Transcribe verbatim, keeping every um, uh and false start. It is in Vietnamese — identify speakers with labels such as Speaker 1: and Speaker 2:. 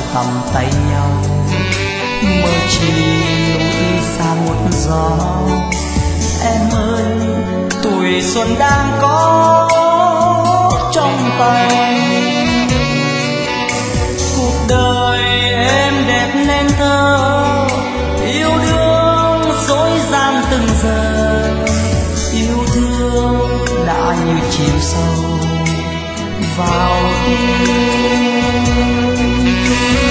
Speaker 1: cầm tay nhau mơ chi núi xa một gió. Em ơi tuổi xuân đang có trong tay, cuộc đời em đẹp nên thơ, yêu đương dối gian từng giờ, yêu thương đã như chìm sâu vào tim.